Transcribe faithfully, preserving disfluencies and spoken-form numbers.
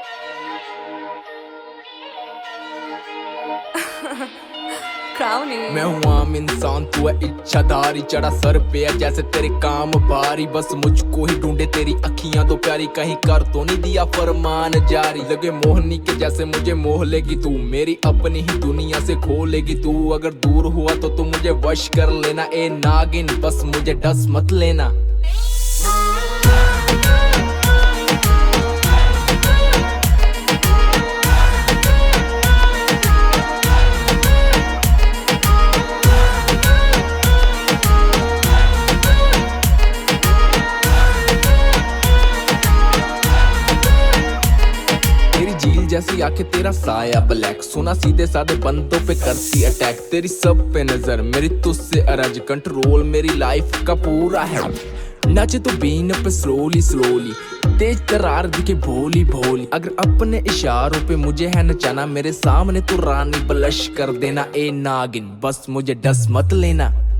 मैं हूँ आम इंसान, तू है इच्छाधारी, चढ़ा सर पे है जैसे तेरे काम भारी। बस मुझको ही ढूंढे तेरी अखियां तो प्यारी, कहीं कर तो नहीं दिया फरमान जारी। लगे मोहनी के जैसे मुझे मोह लेगी तू, मेरी अपनी ही दुनिया से खो लेगी तू। अगर दूर हुआ तो तू मुझे वश कर लेना, ए नागिन बस मुझे डस मत लेना। झील जैसी आंखें, तेरा साया ब्लैक, सुना सीधे साधे बंदों पे करती अटैक। तेरी सब पे नजर, मेरी तुझसे अरज, कंट्रोल मेरी लाइफ का पूरा है। नाचे तो बीन पे स्लोली स्लोली, तेज तरार दिखे भोली भोली। अगर अपने इशारों पे मुझे है नचाना, मेरे सामने तो रानी ब्लश कर देना। ए नागिन बस मुझे डस मत लेना।